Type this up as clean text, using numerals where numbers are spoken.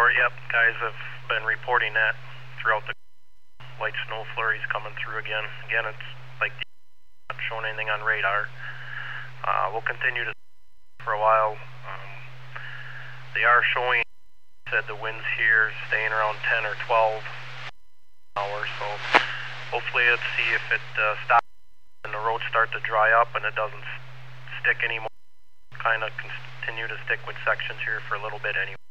report, yep, guys have been reporting that throughout the light snow flurries coming through again. Again, it's like not showing anything on radar. We'll continue to for a while. They are showing, said the winds here staying around 10 or 12 hours, so hopefully let's see if it stops and the roads start to dry up and it doesn't stick anymore. Kind of continue to stick with sections here for a little bit anyway.